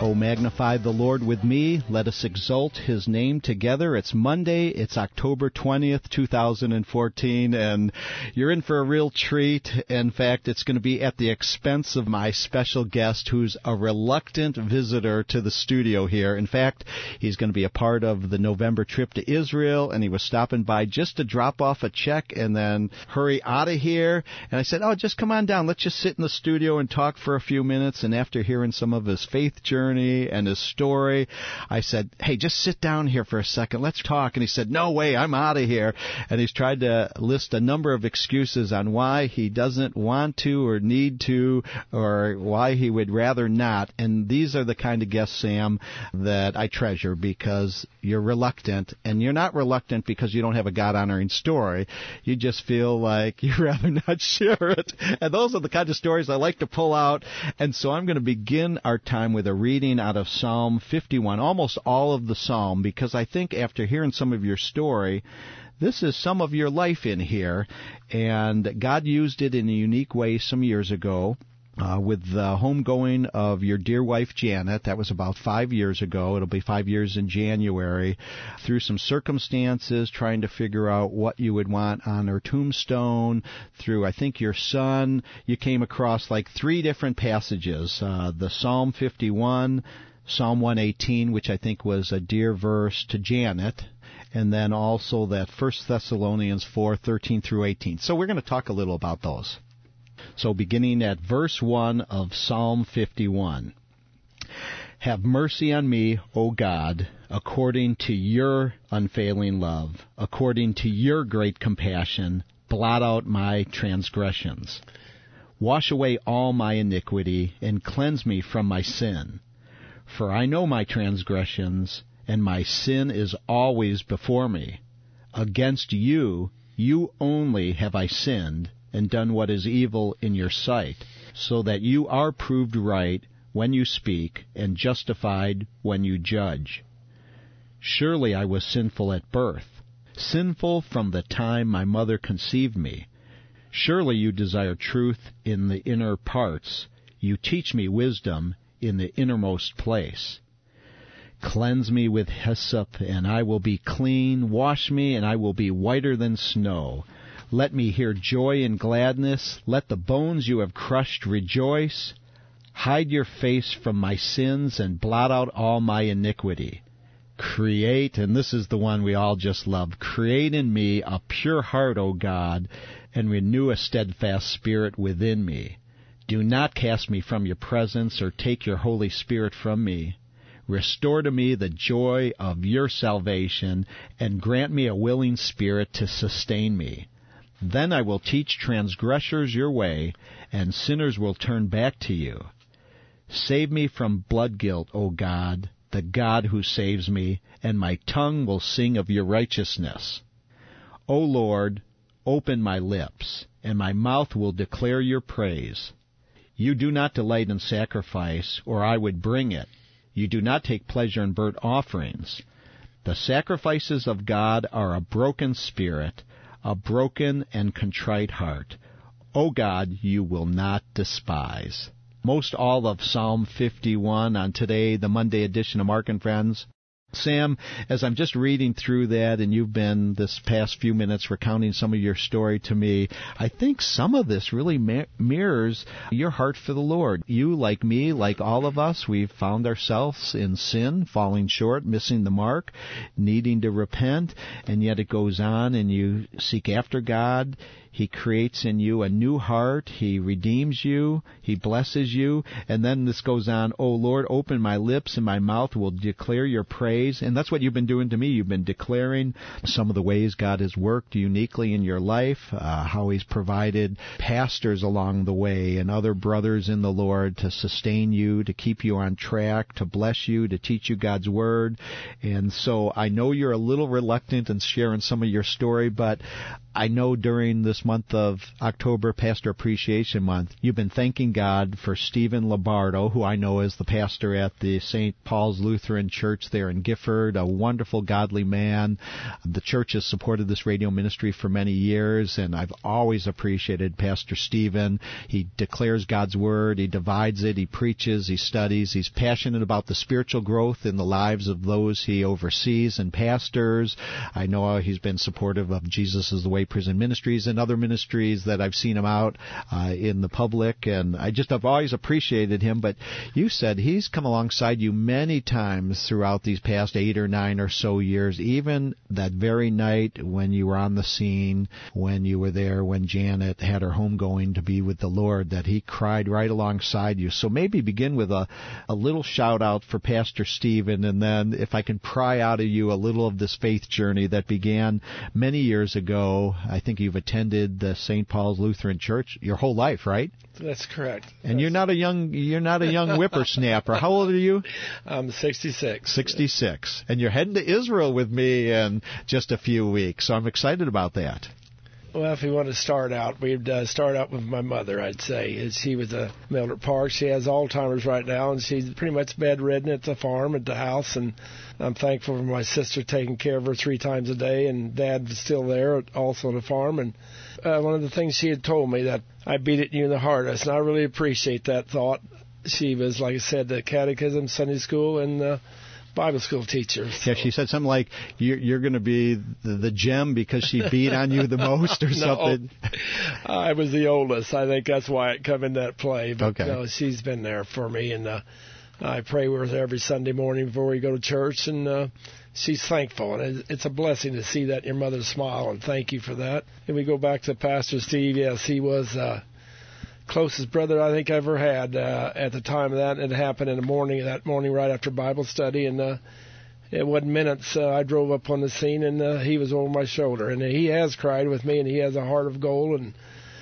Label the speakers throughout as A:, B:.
A: Oh, magnify the Lord with me. Let us exalt His name together. It's Monday. It's October 20th, 2014, and you're in for a real treat. In fact, it's going to be at the expense of my special guest, who's a reluctant visitor to the studio here. In fact, he's going to be a part of the November trip to Israel, and he was stopping by just to drop off a check and then hurry out of here. And I said, just come on down. Let's just sit in the studio and talk for a few minutes. And after hearing some of his faith journey and his story, I said, hey, just sit down here for a second. Let's talk. And he said, no way, I'm out of here. And he's tried to list a number of excuses on why he doesn't want to or need to, or why he would rather not. And these are the kind of guests, Sam, that I treasure, because you're reluctant. And you're not reluctant because you don't have a God-honoring story. You just feel like you'd rather not share it. And those are the kind of stories I like to pull out. And so I'm going to begin our time with a reading out of Psalm 51, almost all of the Psalm, because I think after hearing some of your story, this is some of your life in here, and God used it in a unique way some years ago with the homegoing of your dear wife, Janet. That was about 5 years ago. It'll be 5 years in January. Through some circumstances, trying to figure out what you would want on her tombstone. Through, I think, your son, you came across like 3 different passages. The Psalm 51, Psalm 118, which I think was a dear verse to Janet, and then also that 1 Thessalonians 4:13 through 18. So we're going to talk a little about those. So beginning at verse 1 of Psalm 51. Have mercy on me, O God, according to your unfailing love, according to your great compassion, blot out my transgressions. Wash away all my iniquity, and cleanse me from my sin. For I know my transgressions, and my sin is always before me. Against you, you only have I sinned, and done what is evil in your sight, so that you are proved right when you speak, and justified when you judge. Surely I was sinful at birth, sinful from the time my mother conceived me. Surely you desire truth in the inner parts. You teach me wisdom in the innermost place. Cleanse me with hyssop, and I will be clean. Wash me, and I will be whiter than snow. Let me hear joy and gladness. Let the bones you have crushed rejoice. Hide your face from my sins and blot out all my iniquity. Create, and this is the one we all just love, create in me a pure heart, O God, and renew a steadfast spirit within me. Do not cast me from your presence or take your Holy Spirit from me. Restore to me the joy of your salvation, and grant me a willing spirit to sustain me. Then I will teach transgressors your way, and sinners will turn back to you. Save me from blood guilt, O God, the God who saves me, and my tongue will sing of your righteousness. O Lord, open my lips, and my mouth will declare your praise. You do not delight in sacrifice, or I would bring it. You do not take pleasure in burnt offerings. The sacrifices of God are a broken spirit, a broken and contrite heart. O God, you will not despise. Most all of Psalm 51 on today, the Monday edition of Mark and Friends. Sam, as I'm just reading through that, and you've been this past few minutes recounting some of your story to me, I think some of this really mirrors your heart for the Lord. You, like me, like all of us, we've found ourselves in sin, falling short, missing the mark, needing to repent, and yet it goes on, and you seek after God. He creates in you a new heart. He redeems you. He blesses you. And then this goes on, O Lord, open my lips, and my mouth will declare your praise. And that's what you've been doing to me. You've been declaring some of the ways God has worked uniquely in your life, how He's provided pastors along the way and other brothers in the Lord to sustain you, to keep you on track, to bless you, to teach you God's Word. And so I know you're a little reluctant in sharing some of your story, but I know during this this month of October, Pastor Appreciation Month, you've been thanking God for Stephen Lombardo, who I know is the pastor at the St. Paul's Lutheran Church there in Gifford, a wonderful, godly man. The church has supported this radio ministry for many years, and I've always appreciated Pastor Stephen. He declares God's Word, he divides it, he preaches, he studies, he's passionate about the spiritual growth in the lives of those he oversees and pastors. I know he's been supportive of Jesus is the Way Prison Ministries and other ministries that I've seen him out in the public, and I've always appreciated him. But you said he's come alongside you many times throughout these past 8 or 9 or so years, even that very night when you were on the scene, when you were there, when Janet had her homegoing to be with the Lord, that he cried right alongside you. So maybe begin with a little shout out for Pastor Stephen, and then if I can pry out of you a little of this faith journey that began many years ago. I think you've attended the St. Paul's Lutheran Church your whole life, right?
B: That's correct.
A: And you're not a young whippersnapper. How old are you?
B: I'm 66.
A: 66. And you're heading to Israel with me in just a few weeks, so I'm excited about that.
B: Well, if we want to start out, we'd start out with my mother, I'd say. She was a Mildred Park. She has Alzheimer's right now, and she's pretty much bedridden at the farm, at the house, and I'm thankful for my sister taking care of her 3 times a day, and Dad was still there, also on the farm. And one of the things she had told me, that I beat it you in the hardest, and I really appreciate that thought. She was, like I said, the catechism, Sunday school, and Bible school teacher. So.
A: Yeah, she said something like, you're going to be the gem because she beat on you the most or something.
B: I was the oldest. I think that's why it come in that play. But
A: okay.
B: No, she's been there for me, and I pray with her every Sunday morning before we go to church, and she's thankful. And it's a blessing to see that in your mother's smile, and thank you for that. And we go back to Pastor Steve. Yes, he was closest brother I think I ever had at the time of that. It happened in the morning, that morning right after Bible study, and it wasn't minutes. I drove up on the scene, and he was over my shoulder, and he has cried with me, and he has a heart of gold, and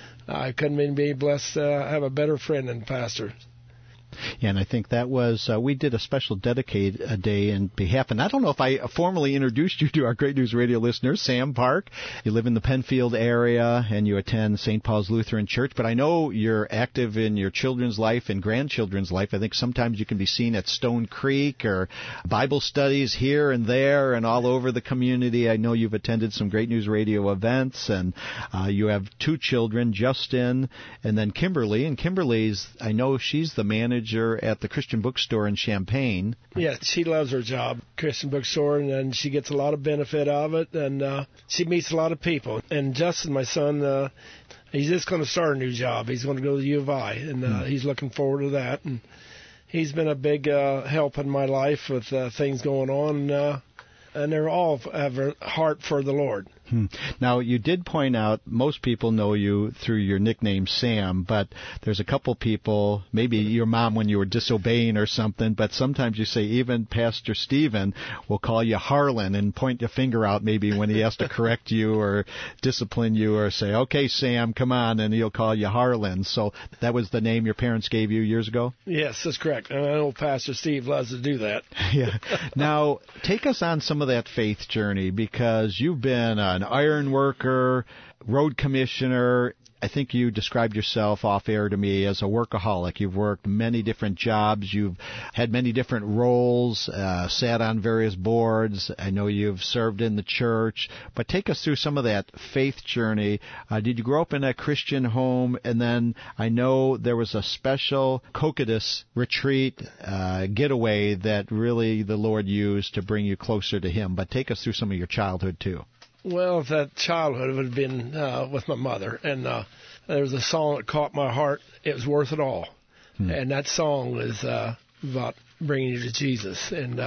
B: I couldn't even be blessed to have a better friend than Pastor.
A: Yeah, and I think that was, we did a special dedicate a day in behalf, and I don't know if I formally introduced you to our Great News Radio listeners, Sam Park. You live in the Penfield area, and you attend St. Paul's Lutheran Church, but I know you're active in your children's life and grandchildren's life. I think sometimes you can be seen at Stone Creek or Bible studies here and there and all over the community. I know you've attended some Great News Radio events, and you have 2 children, Justin and then Kimberly, and Kimberly's, I know she's the manager at the Christian bookstore in Champaign.
B: Yeah, she loves her job, Christian bookstore, and she gets a lot of benefit of it, and she meets a lot of people. And Justin, my son, he's just going to start a new job. He's going to go to the U of I, and he's looking forward to that. And he's been a big help in my life with things going on, and they're all have a heart for the Lord.
A: Now, you did point out most people know you through your nickname Sam, but there's a couple people, maybe your mom when you were disobeying or something, but sometimes you say even Pastor Stephen will call you Harlan and point your finger out maybe when he has to correct you or discipline you or say, okay, Sam, come on, and he'll call you Harlan. So that was the name your parents gave you years ago?
B: Yes, that's correct. And I know Pastor Steve loves to do that.
A: Yeah. Now, take us on some of that faith journey, because you've been an iron worker, road commissioner. I think you described yourself off air to me as a workaholic. You've worked many different jobs. You've had many different roles, sat on various boards. I know you've served in the church. But take us through some of that faith journey. Did you grow up in a Christian home? And then I know there was a special Cocytus retreat getaway that really the Lord used to bring you closer to Him. But take us through some of your childhood, too.
B: Well, that childhood would have been with my mother, and there was a song that caught my heart. It was worth it all, and that song was about bringing you to Jesus. And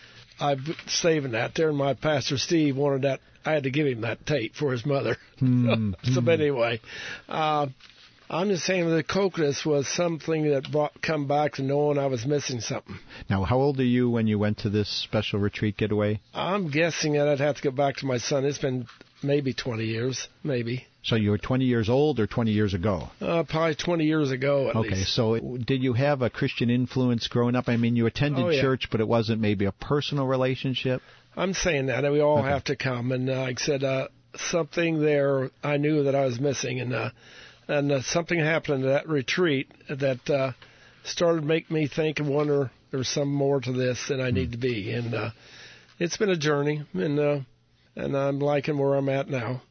B: I'm saving that there, and my pastor Steve wanted that. I had to give him that tape for his mother. But anyway, I'm just saying that Cocytus was something that come back to knowing I was missing something.
A: Now, how old are you when you went to this special retreat getaway?
B: I'm guessing that I'd have to go back to my son. It's been maybe 20 years, maybe.
A: So you were 20 years old or 20 years ago?
B: Probably 20 years ago at least.
A: Okay, so did you have a Christian influence growing up? I mean, you attended church, but it wasn't maybe a personal relationship?
B: I'm saying that. We all have to come. And like I said, something there I knew that I was missing, and something happened at that retreat that started to make me think and wonder there's some more to this than I need to be, and it's been a journey, and I'm liking where I'm at now.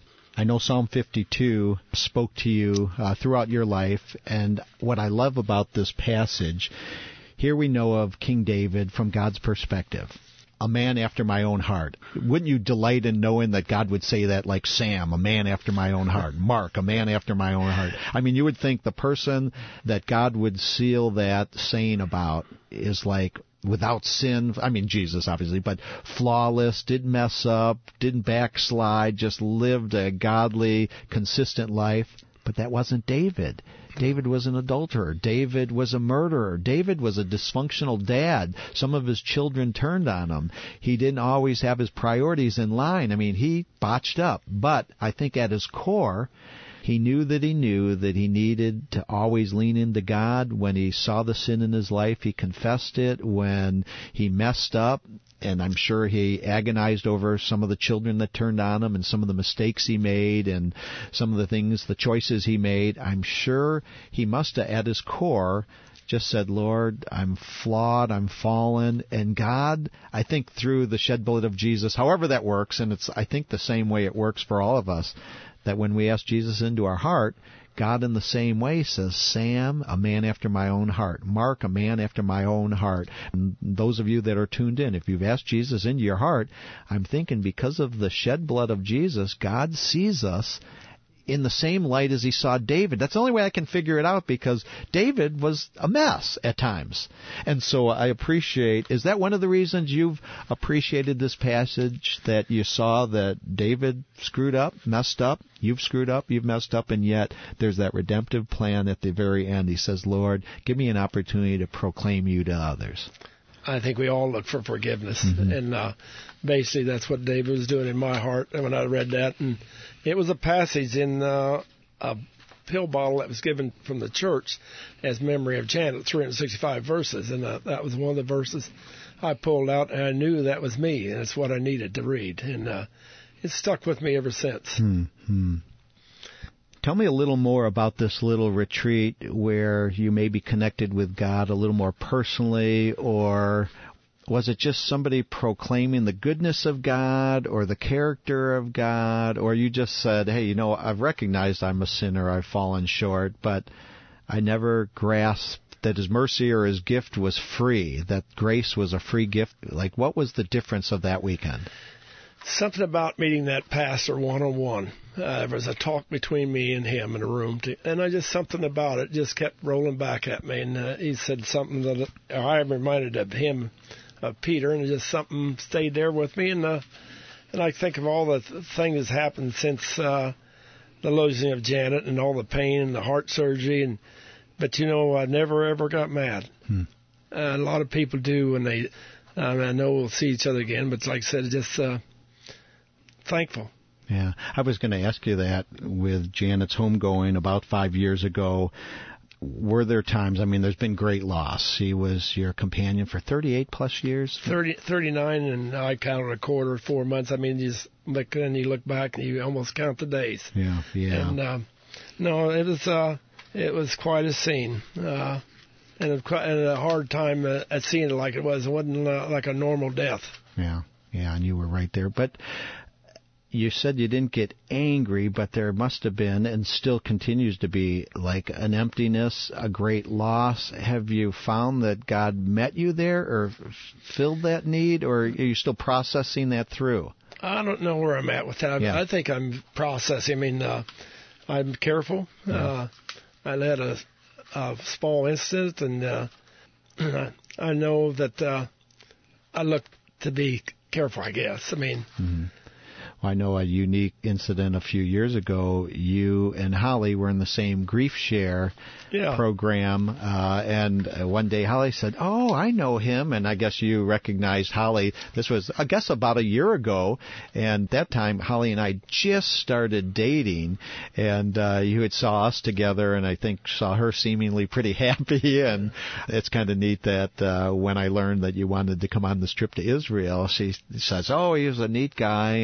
A: I know Psalm 52 spoke to you throughout your life, and what I love about this passage, here we know of King David from God's perspective, a man after my own heart. Wouldn't you delight in knowing that God would say that, like Sam, a man after my own heart, Mark, a man after my own heart? I mean, you would think the person that God would seal that saying about is like without sin, I mean Jesus obviously, but flawless, didn't mess up, didn't backslide, just lived a godly, consistent life. But that wasn't David. David was an adulterer. David was a murderer. David was a dysfunctional dad. Some of his children turned on him. He didn't always have his priorities in line. I mean, he botched up. But I think at his core, he knew that he needed to always lean into God. When he saw the sin in his life, he confessed it. When he messed up, and I'm sure he agonized over some of the children that turned on him and some of the mistakes he made and some of the things, the choices he made, I'm sure he must have, at his core, just said, Lord, I'm flawed, I'm fallen, and God, I think through the shed blood of Jesus, however that works, and it's, I think, the same way it works for all of us, that when we ask Jesus into our heart, God in the same way says, Sam, a man after my own heart. Mark, a man after my own heart. And those of you that are tuned in, if you've asked Jesus into your heart, I'm thinking because of the shed blood of Jesus, God sees us in the same light as he saw David. That's the only way I can figure it out, because David was a mess at times. And so I appreciate, is that one of the reasons you've appreciated this passage, that you saw that David screwed up, messed up, you've screwed up, you've messed up, and yet there's that redemptive plan at the very end. He says, Lord, give me an opportunity to proclaim you to others.
B: I think we all look for forgiveness, and basically that's what David was doing in my heart when I read that. And it was a passage in a pill bottle that was given from the church as memory of Janet, 365 verses, and that was one of the verses I pulled out, and I knew that was me, and it's what I needed to read, and it's stuck with me ever since.
A: Tell me a little more about this little retreat where you may be connected with God a little more personally, or was it just somebody proclaiming the goodness of God or the character of God, or you just said, hey, you know, I've recognized I'm a sinner, I've fallen short, but I never grasped that His mercy or His gift was free, that grace was a free gift? Like, what was the difference of that weekend?
B: Something about meeting that pastor one-on-one. There was a talk between me and him in a room, and something about it just kept rolling back at me. And he said something that I reminded of him, of Peter, and just something stayed there with me. And I think of all the things that's happened since the losing of Janet and all the pain and the heart surgery. But, you know, I never, ever got mad. A lot of people do when they, I know we'll see each other again, but like I said, just thankful.
A: Yeah, I was going to ask you that with Janet's homegoing about 5 years ago. Were there times, I mean, there's been great loss. He was your companion for 38 plus years?
B: 39, and I counted a quarter, 4 months. I mean, then you look back and you almost count the days.
A: Yeah.
B: And, no, it was quite a scene. And a hard time at seeing it like it was. It wasn't like a normal death.
A: Yeah, and you were right there. But you said you didn't get angry, but there must have been, and still continues to be, like an emptiness, a great loss. Have you found that God met you there or filled that need, or are you still processing that through?
B: I don't know where I'm at with that.
A: Yeah.
B: I think I'm processing. I mean, I'm careful.
A: Yeah.
B: I had a small incident, and I know that I look to be careful, I guess. I mean...
A: I know a unique incident a few years ago. You and Holly were in the same Grief Share program, and one day Holly said, "Oh, I know him," and I guess you recognized Holly. This was, I guess, about a year ago, and that time Holly and I just started dating, and you had saw us together, and I think saw her seemingly pretty happy, and it's kind of neat that when I learned that you wanted to come on this trip to Israel, she says, "Oh, he was a neat guy," and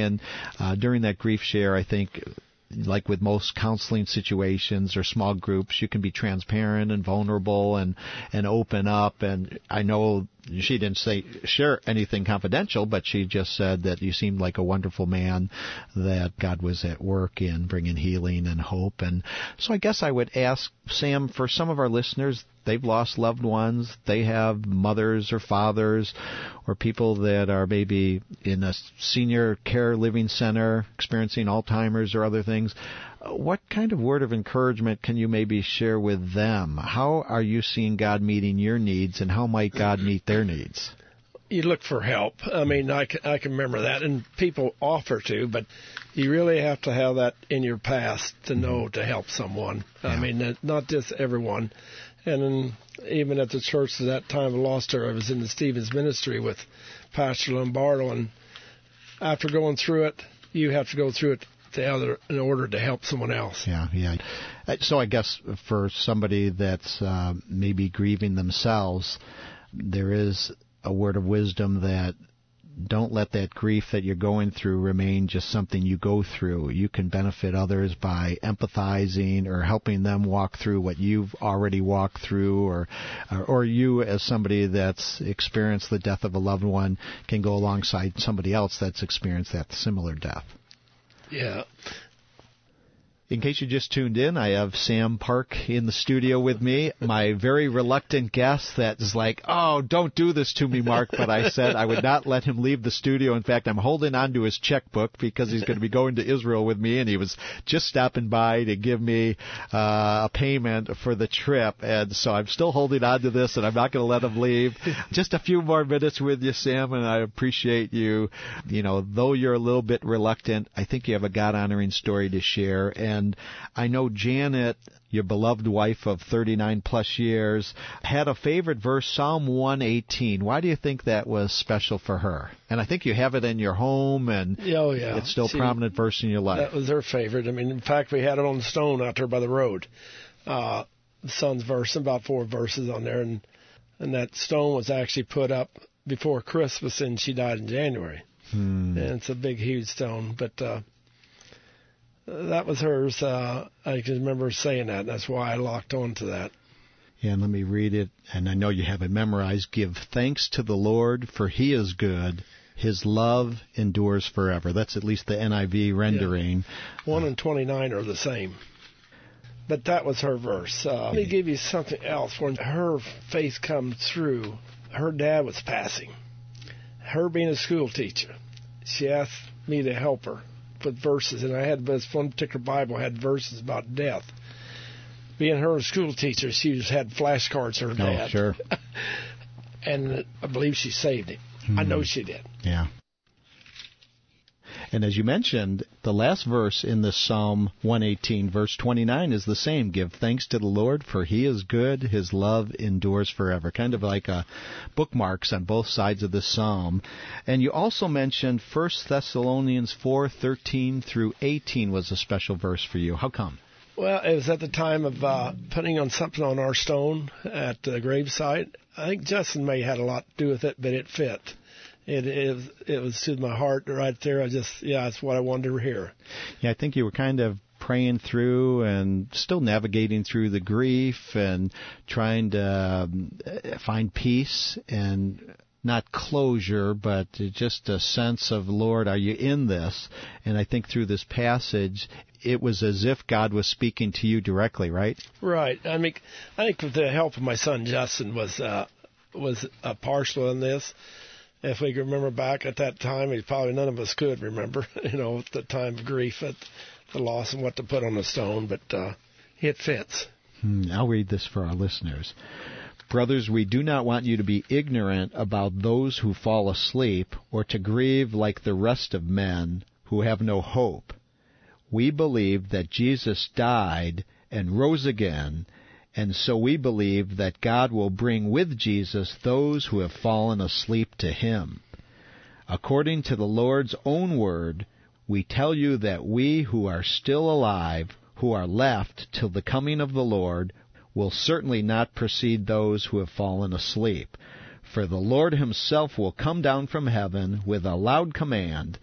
A: during that grief share, I think, like with most counseling situations or small groups, you can be transparent and vulnerable and open up. And I know she didn't share anything confidential, but she just said that you seemed like a wonderful man, that God was at work in bringing healing and hope. And so I guess I would ask, Sam, for some of our listeners, they've lost loved ones, they have mothers or fathers or people that are maybe in a senior care living center experiencing Alzheimer's or other things. What kind of word of encouragement can you maybe share with them? How are you seeing God meeting your needs, and how might God meet their needs?
B: You look for help. I mean, I can remember that, and people offer to, but you really have to have that in your past to know to help someone. Yeah. I mean, not just everyone. And then even at the church at that time I lost her, I was in the Stevens ministry with Pastor Lombardo, and after going through it, you have to go through it in order to help someone else.
A: Yeah. So I guess for somebody that's maybe grieving themselves, there is a word of wisdom that don't let that grief that you're going through remain just something you go through. You can benefit others by empathizing or helping them walk through what you've already walked through, or you as somebody that's experienced the death of a loved one can go alongside somebody else that's experienced that similar death.
B: Yeah.
A: In case you just tuned in, I have Sam Park in the studio with me, my very reluctant guest that is like, oh, don't do this to me, Mark. But I said I would not let him leave the studio. In fact, I'm holding on to his checkbook because he's going to be going to Israel with me, and he was just stopping by to give me a payment for the trip. And so I'm still holding on to this, and I'm not going to let him leave. Just a few more minutes with you, Sam, and I appreciate you. You know, though you're a little bit reluctant, I think you have a God-honoring story to share. And I know Janet, your beloved wife of 39-plus years, had a favorite verse, Psalm 118. Why do you think that was special for her? And I think you have it in your home, and it's still a prominent verse in your life.
B: That was her favorite. I mean, in fact, we had it on the stone out there by the road. The son's verse, about 4 verses on there, and that stone was actually put up before Christmas, and she died in January. And it's a big, huge stone, but that was hers. I can remember saying that, and that's why I locked on to that.
A: Yeah, and let me read it, and I know you have it memorized. Give thanks to the Lord, for He is good. His love endures forever. That's at least the NIV rendering.
B: 1 and 29 are the same. But that was her verse. Let me give you something else. When her faith comes through, her dad was passing. Her being a school teacher, she asked me to help her with verses, and I had this one particular Bible had verses about death. Being her a school teacher, she just had flashcards of her dad.
A: Oh, sure.
B: And I believe she saved him. I know she did.
A: Yeah. And as you mentioned, the last verse in this Psalm 118, verse 29, is the same. Give thanks to the Lord, for He is good. His love endures forever. Kind of like bookmarks on both sides of this psalm. And you also mentioned 1 Thessalonians 4:13 through 18 was a special verse for you. How come?
B: Well, it was at the time of putting on something on our stone at the gravesite. I think Justin may have had a lot to do with it, but it fit. It was to my heart right there. That's what I wanted to hear.
A: Yeah, I think you were kind of praying through and still navigating through the grief and trying to find peace and not closure, but just a sense of, Lord, are you in this? And I think through this passage, it was as if God was speaking to you directly, right?
B: Right. I mean, I think with the help of my son Justin was partial in this. If we can remember back at that time, probably none of us could remember, at the time of grief, at the loss and what to put on the stone, but it fits.
A: I'll read this for our listeners. Brothers, we do not want you to be ignorant about those who fall asleep, or to grieve like the rest of men who have no hope. We believe that Jesus died and rose again, and so we believe that God will bring with Jesus those who have fallen asleep to Him. According to the Lord's own word, we tell you that we who are still alive, who are left till the coming of the Lord, will certainly not precede those who have fallen asleep. For the Lord Himself will come down from heaven with a loud command,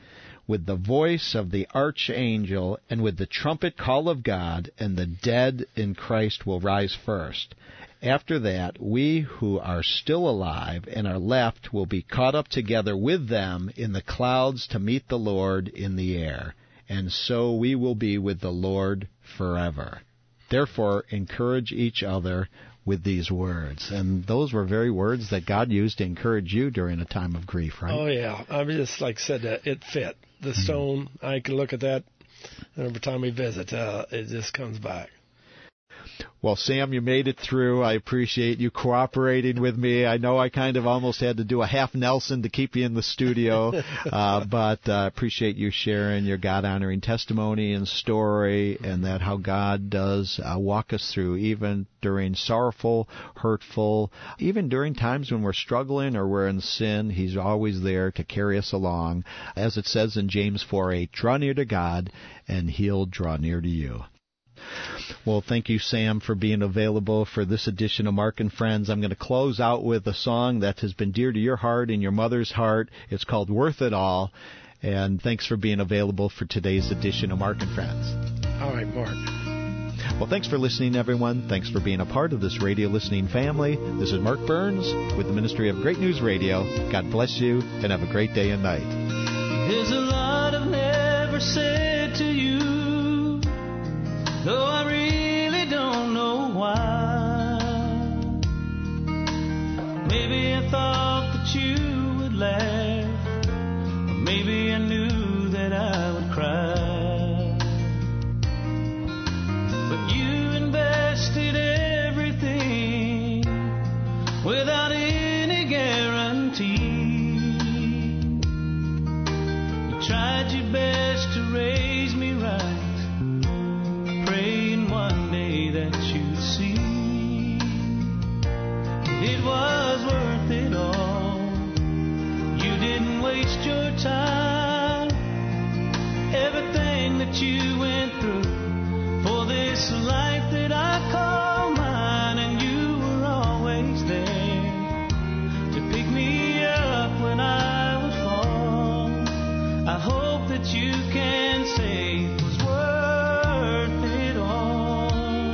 A: with the voice of the archangel and with the trumpet call of God, and the dead in Christ will rise first. After that, we who are still alive and are left will be caught up together with them in the clouds to meet the Lord in the air, and so we will be with the Lord forever. Therefore, encourage each other with these words. And those were very words that God used to encourage you during a time of grief, right?
B: Oh, yeah. I mean, just like I said, it fit. The stone, I can look at that, and every time we visit, it just comes back.
A: Well, Sam, you made it through. I appreciate you cooperating with me. I know I kind of almost had to do a half Nelson to keep you in the studio, but I appreciate you sharing your God-honoring testimony and story, and that how God does walk us through, even during sorrowful, hurtful, even during times when we're struggling or we're in sin. He's always there to carry us along. As it says in James 4:8, draw near to God, and He'll draw near to you. Well, thank you, Sam, for being available for this edition of Mark and Friends. I'm going to close out with a song that has been dear to your heart and your mother's heart. It's called Worth It All. And thanks for being available for today's edition of Mark and Friends.
B: All right, Mark.
A: Well, thanks for listening, everyone. Thanks for being a part of this radio listening family. This is Mark Burns with the Ministry of Great News Radio. God bless you, and have a great day and night.
C: There's a lot I've never said to you, though I really don't know why. Maybe I thought that you would laugh, or maybe I knew that I would cry. But you invested everything without any guarantee. You tried your best to raise me right, praying one day that you'd see it was worth it all. You didn't waste your time, everything that you went through for this life that I call mine, and you were always there to pick me up when I would fall. I hope that you can say it was worth it all.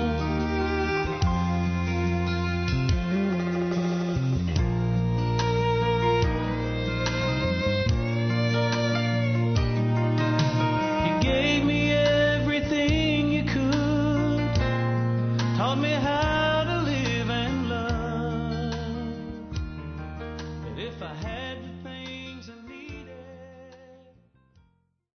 C: You gave me everything you could, taught me how to live and love. But if I had to think